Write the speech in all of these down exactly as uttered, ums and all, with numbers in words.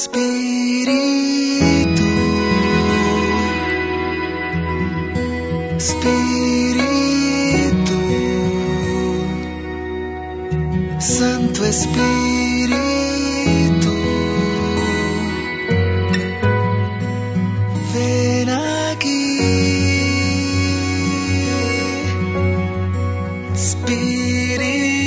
Espíritu, Espíritu, Santo Espíritu, ven aquí. Espíritu,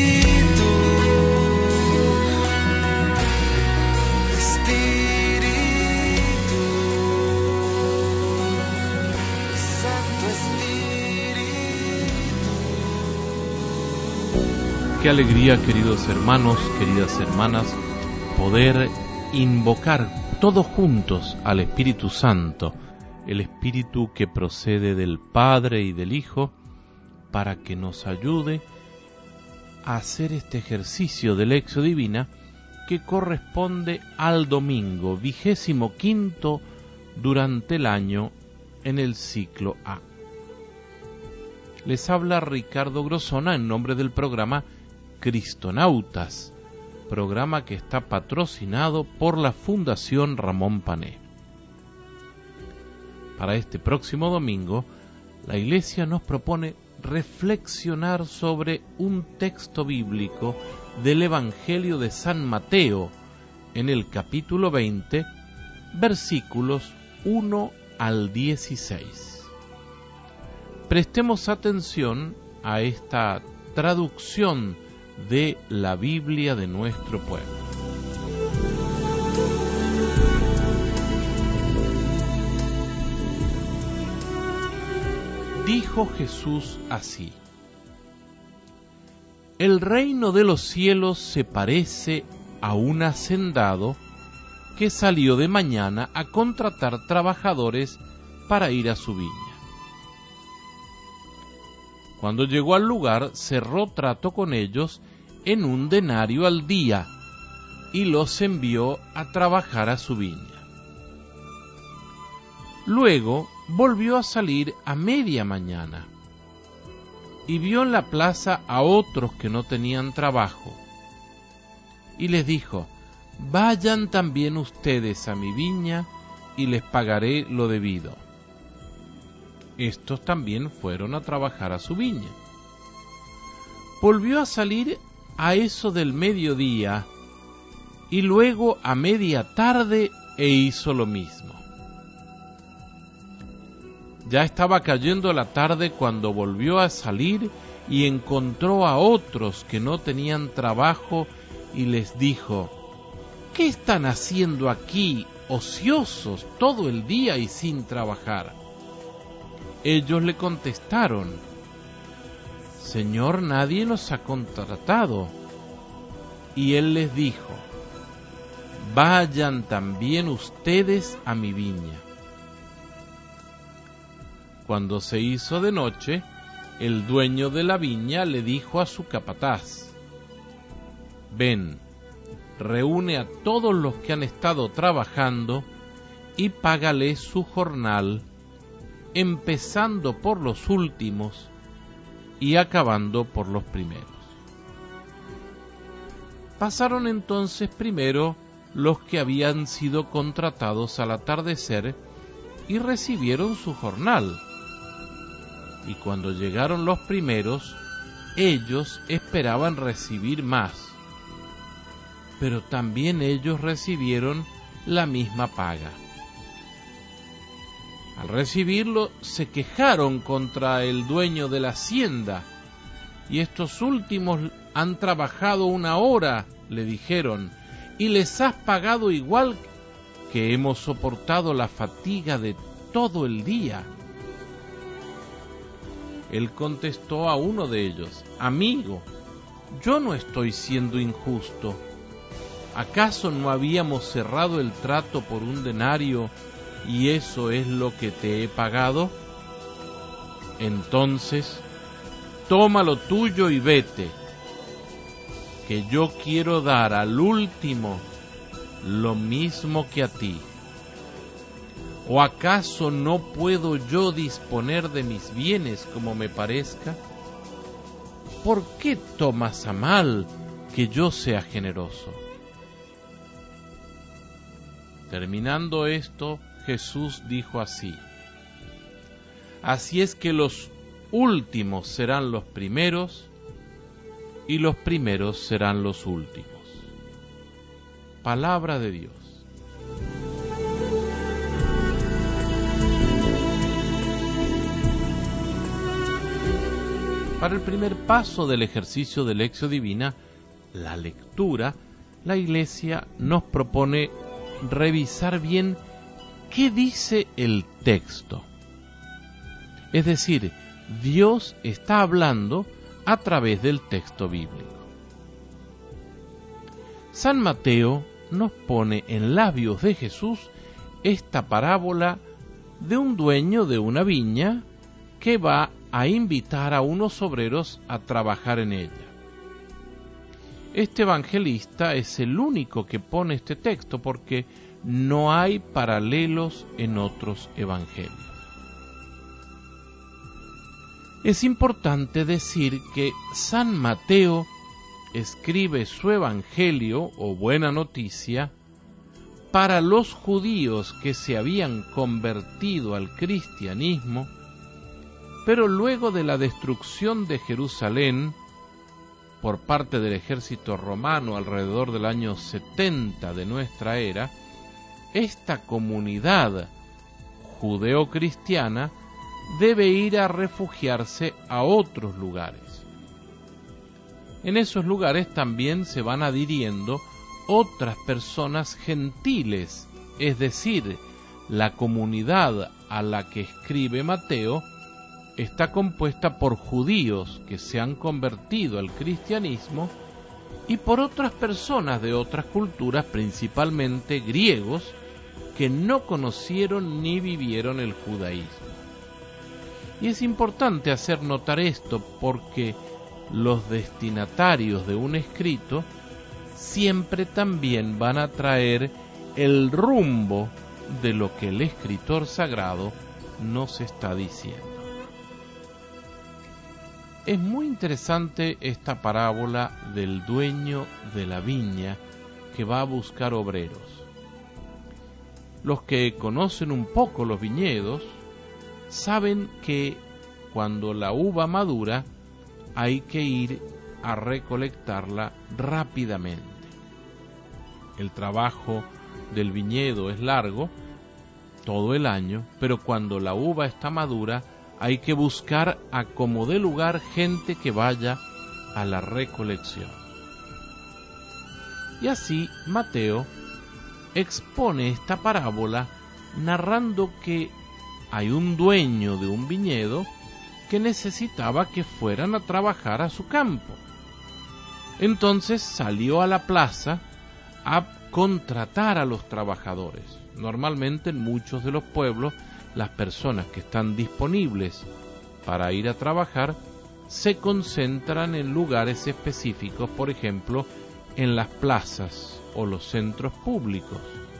Espíritu, Santo Espíritu. Qué alegría, queridos hermanos, queridas hermanas, poder invocar todos juntos al Espíritu Santo, el Espíritu que procede del Padre y del Hijo, para que nos ayude a hacer este ejercicio de Lección Divina que corresponde al domingo vigésimo quinto durante el año en el ciclo A. Les habla Ricardo Grosona en nombre del programa Cristonautas, programa que está patrocinado por la Fundación Ramón Pané. Para este próximo domingo, la Iglesia nos propone reflexionar sobre un texto bíblico del Evangelio de San Mateo, en el capítulo veinte, versículos uno al dieciséis. Prestemos atención a esta traducción de la Biblia de nuestro pueblo. Dijo Jesús así: El reino de los cielos se parece a un hacendado que salió de mañana a contratar trabajadores para ir a su viña. Cuando llegó al lugar, cerró trato con ellos en un denario al día y los envió a trabajar a su viña. Luego volvió a salir a media mañana y vio en la plaza a otros que no tenían trabajo y les dijo: vayan también ustedes a mi viña y les pagaré lo debido. Estos también fueron a trabajar a su viña. Volvió a salir a eso del mediodía y luego a media tarde e hizo lo mismo. Ya estaba cayendo la tarde cuando volvió a salir y encontró a otros que no tenían trabajo y les dijo: ¿qué están haciendo aquí, ociosos, todo el día y sin trabajar? Ellos le contestaron: Señor, nadie nos ha contratado. Y él les dijo: vayan también ustedes a mi viña. Cuando se hizo de noche, el dueño de la viña le dijo a su capataz: ven, reúne a todos los que han estado trabajando y págales su jornal, empezando por los últimos y acabando por los primeros. Pasaron entonces primero los que habían sido contratados al atardecer y recibieron su jornal. Y cuando llegaron los primeros, ellos esperaban recibir más, pero también ellos recibieron la misma paga. Al recibirlo, se quejaron contra el dueño de la hacienda, y estos últimos han trabajado una hora, le dijeron, y les has pagado igual que hemos soportado la fatiga de todo el día. Él contestó a uno de ellos: amigo, yo no estoy siendo injusto. ¿Acaso no habíamos cerrado el trato por un denario y eso es lo que te he pagado? Entonces, toma lo tuyo y vete, que yo quiero dar al último lo mismo que a ti. ¿O acaso no puedo yo disponer de mis bienes como me parezca? ¿Por qué tomas a mal que yo sea generoso? Terminando esto, Jesús dijo así: así es que los últimos serán los primeros, y los primeros serán los últimos. Palabra de Dios. Para el primer paso del ejercicio de Lectio Divina, la lectura, la Iglesia nos propone revisar bien qué dice el texto. Es decir, Dios está hablando a través del texto bíblico. San Mateo nos pone en labios de Jesús esta parábola de un dueño de una viña que va a invitar a unos obreros a trabajar en ella. Este evangelista es el único que pone este texto porque no hay paralelos en otros evangelios. Es importante decir que San Mateo escribe su evangelio o buena noticia para los judíos que se habían convertido al cristianismo, pero luego de la destrucción de Jerusalén por parte del ejército romano alrededor del año setenta de nuestra era, esta comunidad judeocristiana debe ir a refugiarse a otros lugares. En esos lugares también se van adhiriendo otras personas gentiles, es decir, la comunidad a la que escribe Mateo está compuesta por judíos que se han convertido al cristianismo y por otras personas de otras culturas, principalmente griegos, que no conocieron ni vivieron el judaísmo. Y es importante hacer notar esto porque los destinatarios de un escrito siempre también van a traer el rumbo de lo que el escritor sagrado nos está diciendo. Es muy interesante esta parábola del dueño de la viña que va a buscar obreros. Los que conocen un poco los viñedos saben que cuando la uva madura hay que ir a recolectarla rápidamente. El trabajo del viñedo es largo todo el año, pero cuando la uva está madura hay que buscar a como dé lugar gente que vaya a la recolección. Y así Mateo expone esta parábola narrando que hay un dueño de un viñedo que necesitaba que fueran a trabajar a su campo. Entonces salió a la plaza a contratar a los trabajadores. Normalmente en muchos de los pueblos las personas que están disponibles para ir a trabajar se concentran en lugares específicos, por ejemplo, en las plazas o los centros públicos.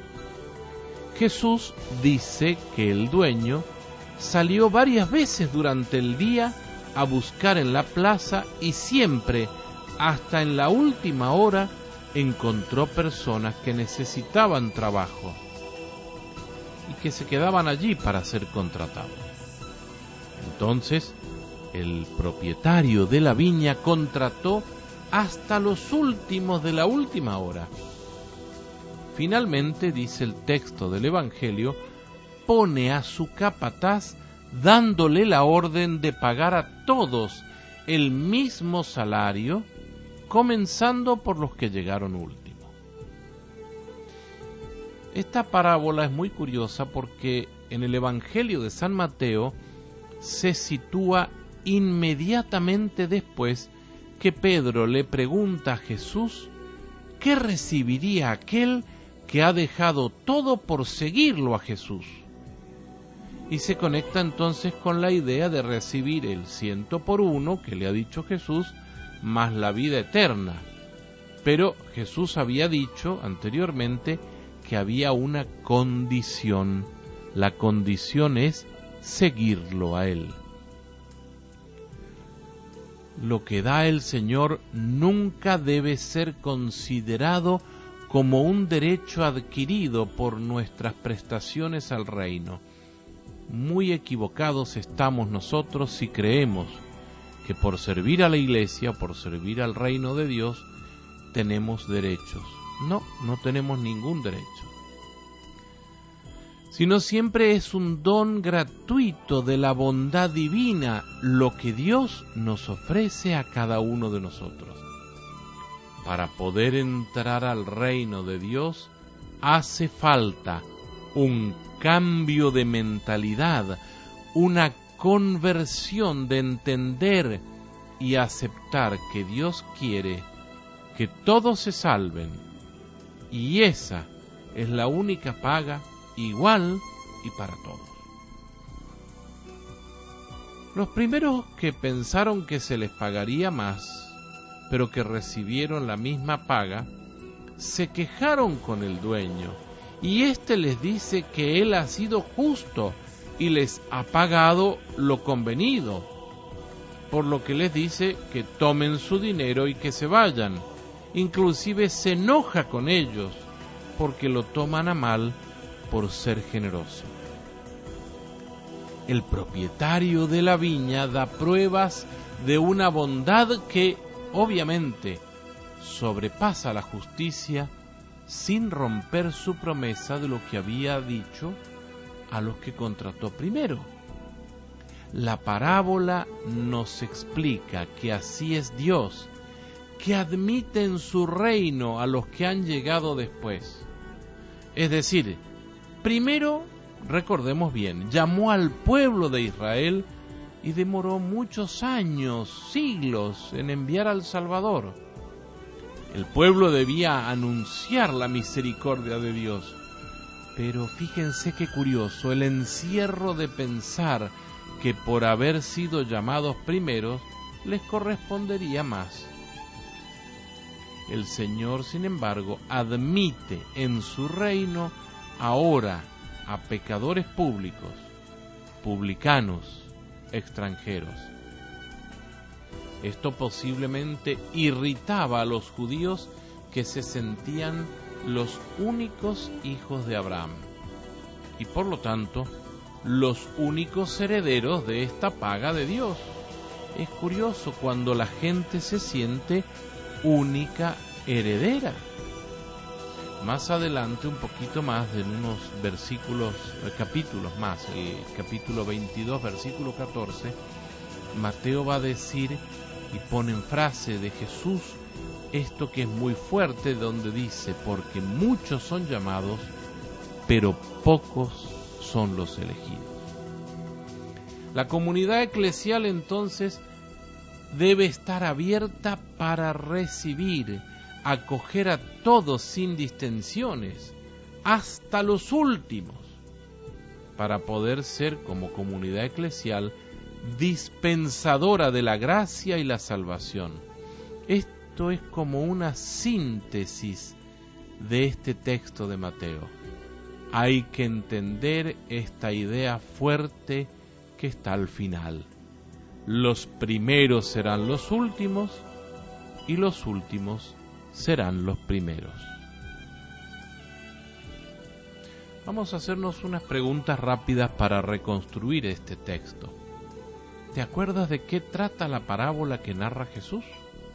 Jesús dice que el dueño salió varias veces durante el día a buscar en la plaza y siempre, hasta en la última hora, encontró personas que necesitaban trabajo y que se quedaban allí para ser contratados. Entonces, el propietario de la viña contrató hasta los últimos de la última hora. Finalmente, dice el texto del Evangelio, pone a su capataz dándole la orden de pagar a todos el mismo salario, comenzando por los que llegaron último. Esta parábola es muy curiosa porque en el Evangelio de San Mateo se sitúa inmediatamente después que Pedro le pregunta a Jesús ¿qué recibiría aquel que ha dejado todo por seguirlo a Jesús? Y se conecta entonces con la idea de recibir el ciento por uno que le ha dicho Jesús, más la vida eterna. Pero Jesús había dicho anteriormente que había una condición. La condición es seguirlo a Él. Lo que da el Señor nunca debe ser considerado como un derecho adquirido por nuestras prestaciones al reino. Muy equivocados estamos nosotros si creemos que por servir a la iglesia, por servir al reino de Dios, tenemos derechos. No, no tenemos ningún derecho. Sino siempre es un don gratuito de la bondad divina lo que Dios nos ofrece a cada uno de nosotros. Para poder entrar al reino de Dios hace falta un cambio de mentalidad, una conversión de entender y aceptar que Dios quiere que todos se salven, y esa es la única paga igual y para todos. Los primeros que pensaron que se les pagaría más, pero que recibieron la misma paga, se quejaron con el dueño, y éste les dice que él ha sido justo y les ha pagado lo convenido, por lo que les dice que tomen su dinero y que se vayan. Inclusive se enoja con ellos porque lo toman a mal por ser generoso. El propietario de la viña da pruebas de una bondad que obviamente sobrepasa la justicia sin romper su promesa de lo que había dicho a los que contrató primero. La parábola nos explica que así es Dios, que admite en su reino a los que han llegado después. Es decir, primero, recordemos bien, llamó al pueblo de Israel y demoró muchos años, siglos, en enviar al Salvador. El pueblo debía anunciar la misericordia de Dios. Pero fíjense qué curioso, el encierro de pensar que por haber sido llamados primeros, les correspondería más. El Señor, sin embargo, admite en su reino ahora a pecadores públicos, publicanos, extranjeros. Esto posiblemente irritaba a los judíos que se sentían los únicos hijos de Abraham y por lo tanto los únicos herederos de esta paga de Dios. Es curioso cuando la gente se siente única heredera. Más adelante, un poquito más, en unos versículos, capítulos más, el capítulo veintidós, versículo catorce, Mateo va a decir y pone en frase de Jesús esto que es muy fuerte, donde dice: porque muchos son llamados, pero pocos son los elegidos. La comunidad eclesial entonces debe estar abierta para recibir, acoger a todos sin distinciones, hasta los últimos, para poder ser como comunidad eclesial dispensadora de la gracia y la salvación. Esto es como una síntesis de este texto de Mateo. Hay que entender esta idea fuerte que está al final. Los primeros serán los últimos y los últimos serán los primeros. Vamos a hacernos unas preguntas rápidas para reconstruir este texto. ¿Te acuerdas de qué trata la parábola que narra Jesús?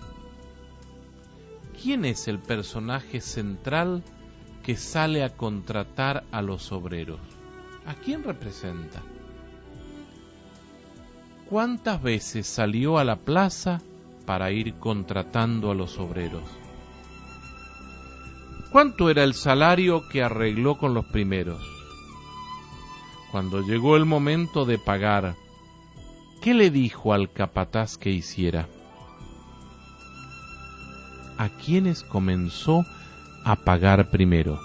¿Quién es el personaje central que sale a contratar a los obreros? ¿A quién representa? ¿Cuántas veces salió a la plaza para ir contratando a los obreros? ¿Cuánto era el salario que arregló con los primeros? Cuando llegó el momento de pagar, ¿qué le dijo al capataz que hiciera? ¿A quiénes comenzó a pagar primero?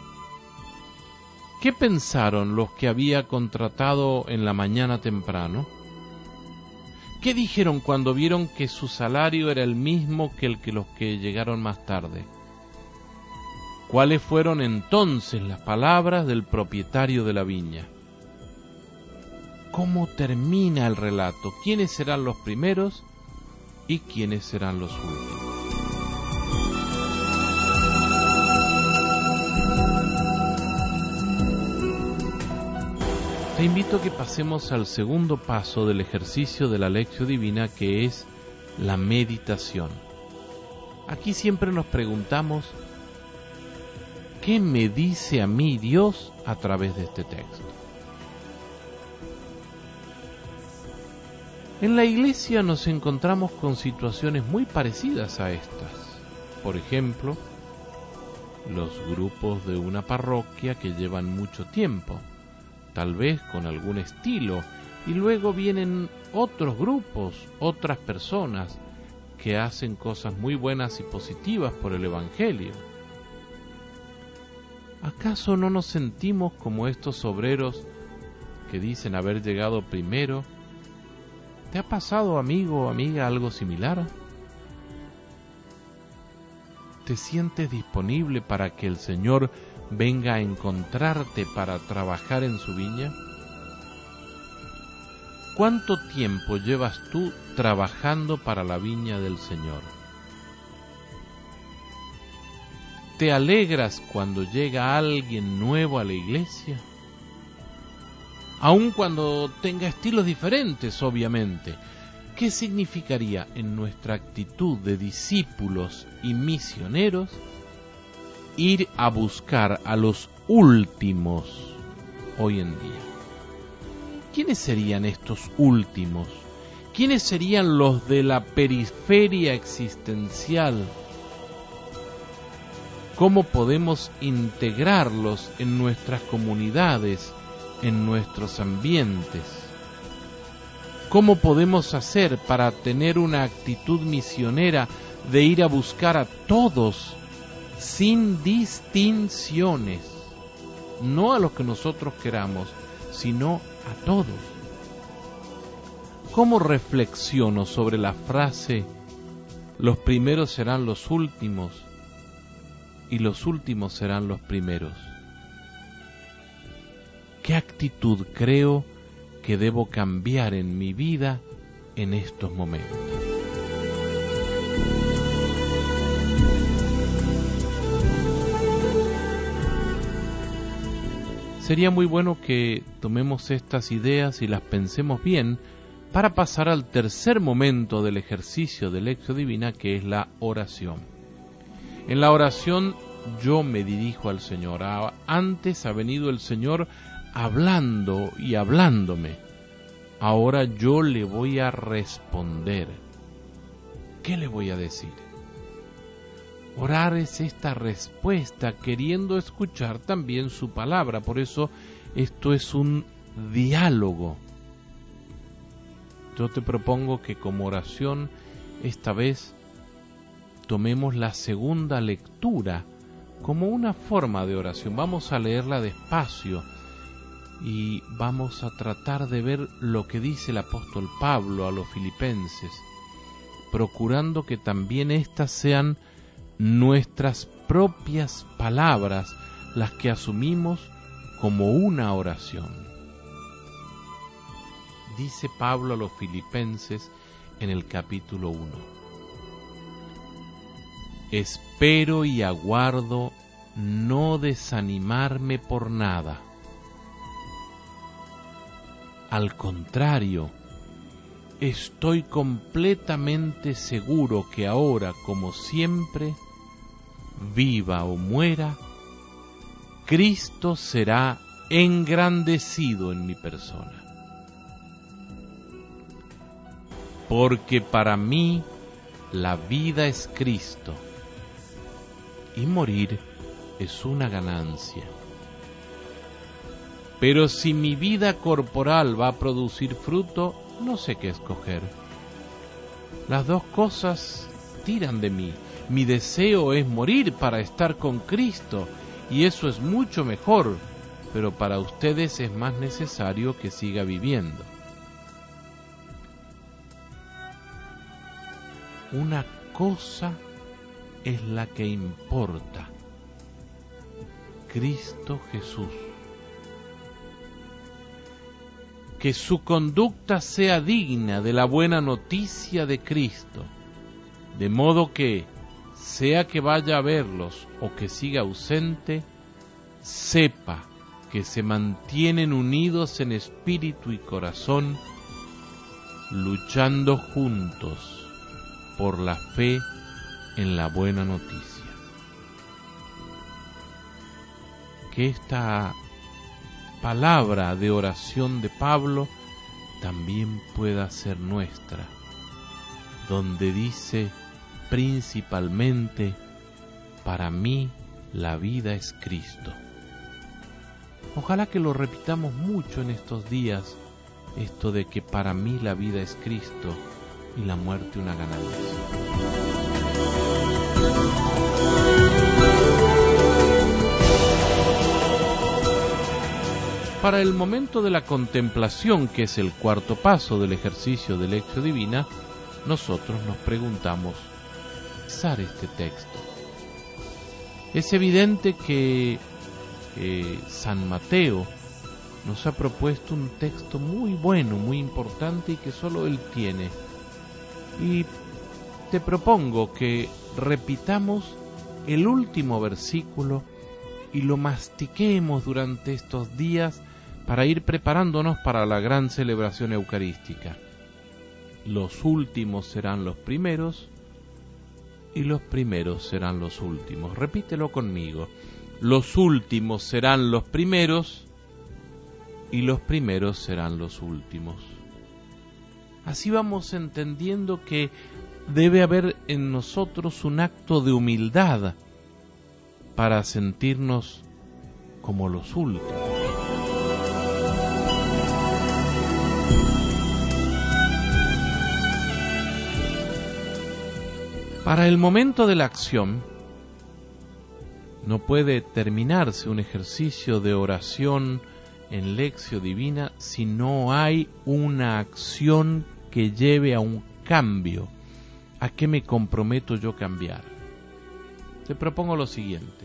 ¿Qué pensaron los que había contratado en la mañana temprano? ¿Qué dijeron cuando vieron que su salario era el mismo que el que los que llegaron más tarde? ¿Cuáles fueron entonces las palabras del propietario de la viña? ¿Cómo termina el relato? ¿Quiénes serán los primeros y quiénes serán los últimos? Te invito a que pasemos al segundo paso del ejercicio de la Lectio Divina, que es la meditación. Aquí siempre nos preguntamos, ¿qué me dice a mí Dios a través de este texto? En la iglesia nos encontramos con situaciones muy parecidas a estas. Por ejemplo, los grupos de una parroquia que llevan mucho tiempo, tal vez con algún estilo, y luego vienen otros grupos, otras personas que hacen cosas muy buenas y positivas por el Evangelio. ¿Acaso no nos sentimos como estos obreros que dicen haber llegado primero? ¿Te ha pasado, amigo o amiga, algo similar? ¿Te sientes disponible para que el Señor venga a encontrarte para trabajar en su viña? ¿Cuánto tiempo llevas tú trabajando para la viña del Señor? ¿Te alegras cuando llega alguien nuevo a la iglesia? Aun cuando tenga estilos diferentes, obviamente. ¿Qué significaría en nuestra actitud de discípulos y misioneros ir a buscar a los últimos hoy en día? ¿Quiénes serían estos últimos? ¿Quiénes serían los de la periferia existencial? ¿Cómo podemos integrarlos en nuestras comunidades, en nuestros ambientes? ¿Cómo podemos hacer para tener una actitud misionera de ir a buscar a todos sin distinciones? No a los que nosotros queramos, sino a todos. ¿Cómo reflexiono sobre la frase, los primeros serán los últimos y los últimos serán los primeros? ¿Qué actitud creo que debo cambiar en mi vida en estos momentos? Sería muy bueno que tomemos estas ideas y las pensemos bien para pasar al tercer momento del ejercicio de Lectio Divina, que es la oración. En la oración yo me dirijo al Señor. Antes ha venido el Señor hablando y hablándome. Ahora yo le voy a responder. ¿Qué le voy a decir? Orar es esta respuesta, queriendo escuchar también su palabra. Por eso esto es un diálogo. Yo te propongo que como oración, esta vez, tomemos la segunda lectura como una forma de oración. Vamos a leerla despacio y vamos a tratar de ver lo que dice el apóstol Pablo a los filipenses, procurando que también éstas sean nuestras propias palabras, las que asumimos como una oración. Dice Pablo a los filipenses en el capítulo uno: espero y aguardo no desanimarme por nada. Al contrario, estoy completamente seguro que ahora, como siempre, viva o muera, Cristo será engrandecido en mi persona. Porque para mí la vida es Cristo y morir es una ganancia. Pero si mi vida corporal va a producir fruto, no sé qué escoger. Las dos cosas tiran de mí. Mi deseo es morir para estar con Cristo, y eso es mucho mejor, pero para ustedes es más necesario que siga viviendo. Una cosa es la que importa: Cristo Jesús. Que su conducta sea digna de la buena noticia de Cristo, de modo que, sea que vaya a verlos o que siga ausente, sepa que se mantienen unidos en espíritu y corazón, luchando juntos por la fe en la buena noticia. Que esta palabra de oración de Pablo también pueda ser nuestra, donde dice principalmente: para mí la vida es Cristo. Ojalá que lo repitamos mucho en estos días, esto de que para mí la vida es Cristo y la muerte una ganancia. Para el momento de la contemplación, que es el cuarto paso del ejercicio de Lectio Divina, nosotros nos preguntamos, ¿usar este texto? Es evidente que eh, San Mateo nos ha propuesto un texto muy bueno, muy importante y que solo él tiene. Y te propongo que repitamos el último versículo y lo mastiquemos durante estos días para ir preparándonos para la gran celebración eucarística. Los últimos serán los primeros y los primeros serán los últimos. Repítelo conmigo. Los últimos serán los primeros y los primeros serán los últimos. Así vamos entendiendo que debe haber en nosotros un acto de humildad para sentirnos como los últimos. Para el momento de la acción, no puede terminarse un ejercicio de oración en Lectio Divina si no hay una acción que lleve a un cambio. ¿A qué me comprometo yo cambiar? Te propongo lo siguiente.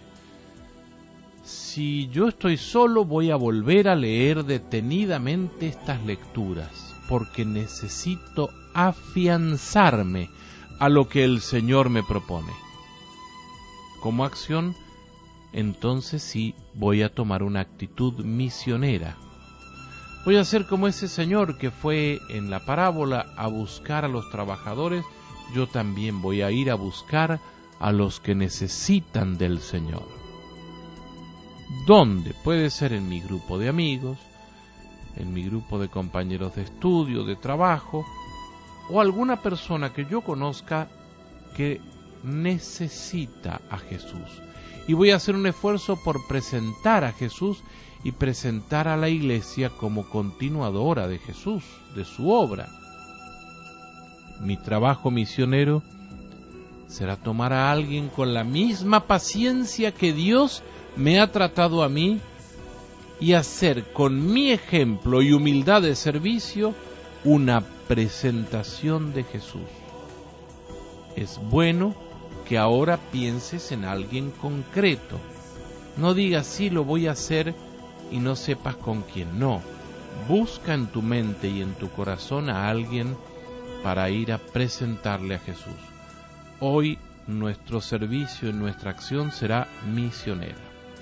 Si yo estoy solo, voy a volver a leer detenidamente estas lecturas, porque necesito afianzarme a lo que el Señor me propone. Como acción, entonces sí voy a tomar una actitud misionera. Voy a ser como ese señor que fue en la parábola a buscar a los trabajadores. Yo también voy a ir a buscar a los que necesitan del Señor. ¿Dónde? Puede ser en mi grupo de amigos, en mi grupo de compañeros de estudio, de trabajo, o alguna persona que yo conozca que necesita a Jesús. Y voy a hacer un esfuerzo por presentar a Jesús y presentar a la Iglesia como continuadora de Jesús, de su obra. Mi trabajo misionero será tomar a alguien con la misma paciencia que Dios me ha tratado a mí y hacer con mi ejemplo y humildad de servicio una presentación de Jesús. Es bueno que ahora pienses en alguien concreto. No digas sí, lo voy a hacer y no sepas con quién. No, busca en tu mente y en tu corazón a alguien para ir a presentarle a Jesús. Hoy nuestro servicio y nuestra acción será misionera.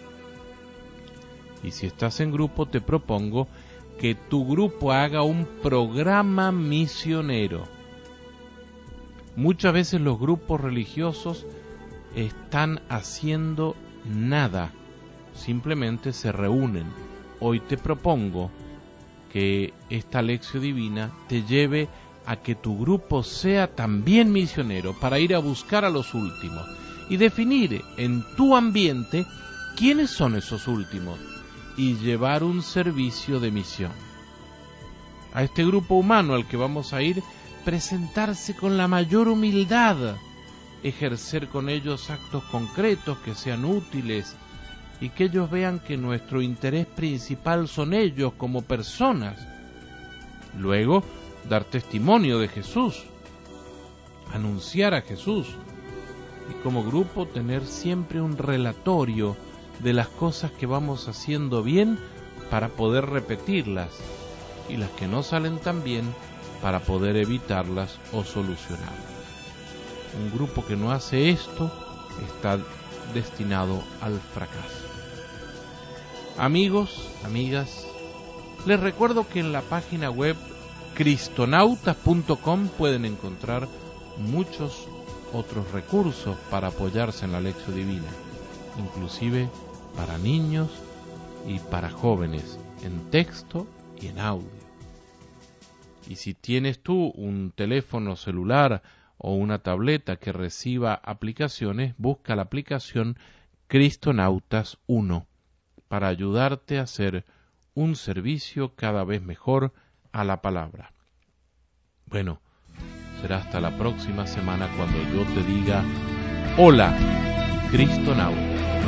Y si estás en grupo, te propongo que tu grupo haga un programa misionero. Muchas veces los grupos religiosos están haciendo nada, simplemente se reúnen. Hoy te propongo que esta Lectio Divina te lleve a que tu grupo sea también misionero para ir a buscar a los últimos y definir en tu ambiente quiénes son esos últimos y llevar un servicio de misión. A este grupo humano al que vamos a ir, presentarse con la mayor humildad, ejercer con ellos actos concretos que sean útiles y que ellos vean que nuestro interés principal son ellos como personas. Luego, dar testimonio de Jesús, anunciar a Jesús y como grupo tener siempre un relatorio de las cosas que vamos haciendo bien para poder repetirlas y las que no salen tan bien para poder evitarlas o solucionarlas. Un grupo que no hace esto está destinado al fracaso. Amigos, amigas, les recuerdo que en la página web cristonautas punto com pueden encontrar muchos otros recursos para apoyarse en la lección divina, inclusive para niños y para jóvenes, en texto y en audio. Y si tienes tú un teléfono celular o una tableta que reciba aplicaciones, busca la aplicación Cristonautas uno para ayudarte a hacer un servicio cada vez mejor a la palabra. Bueno, será hasta la próxima semana cuando yo te diga: hola, Cristonauta.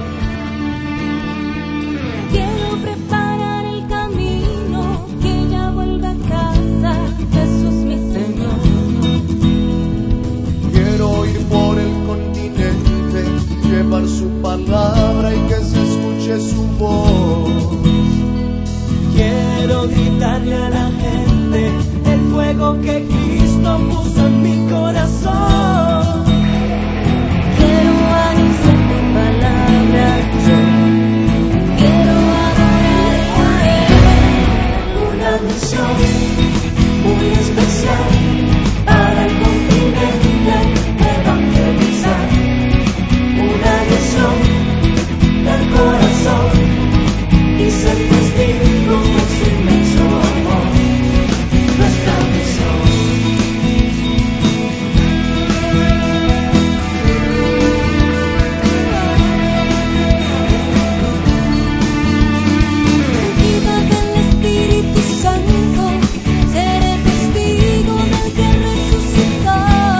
Quiero preparar el camino, que ya vuelva a casa, Jesús mi Señor. Quiero ir por el continente, llevar su palabra y que se escuche su voz. Quiero gritarle a la gente el fuego que Cristo puso en mi corazón. Quiero anunciar tu palabra, yo quiero adorar a Él. Una misión muy especial para el continente, evangelizar. Una misión del corazón y ser testigo de su inmenso amor. Nuestra misión. Guía del Espíritu Santo, seré testigo del que resucitó.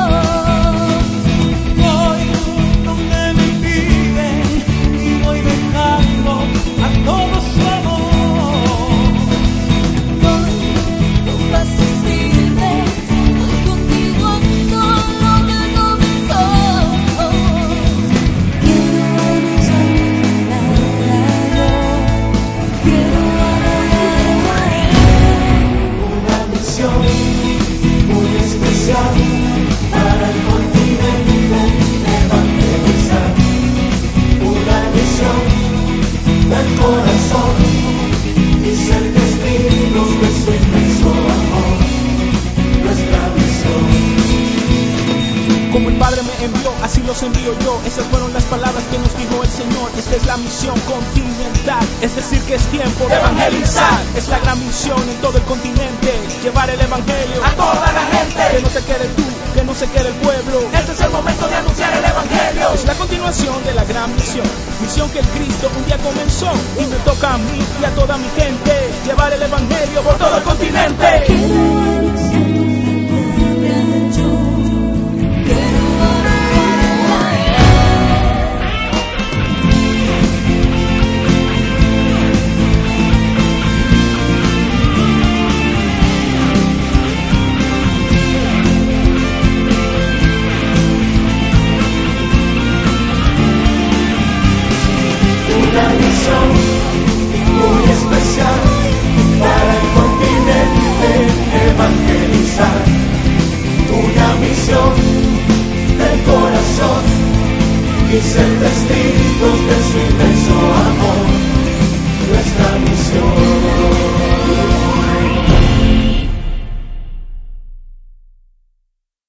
Voy donde me piden y voy dejando a todos su amor. Voy con paso firme, voy contigo a todo lo que comenzó. Quiero anunciar tu palabra, yo quiero adorar a Él. Una misión muy especial para el continente, evangelizar. Una misión del corazón y ser testigos de su inmenso amor. Nuestra misión. Como el Padre me envió, así los envío yo. Esas fueron las palabras que nos dijo el Señor. Esta es la misión continental, es decir que es tiempo de evangelizar. Es la gran misión en todo el continente, llevar el evangelio A toda la gente, que no se quede tú, que no se quede el pueblo. este es el momento de anunciar el evangelio. Es la continuación de la gran misión, misión que el Cristo un día comenzó. Y me toca a mí y a toda mi gente llevar el evangelio por todo el continente. Quiero anunciar tu palabra, yo quiero adorar a Él. Una misión muy especial para el continente, evangelizar. Una misión del corazón y ser testigos de su inmenso amor.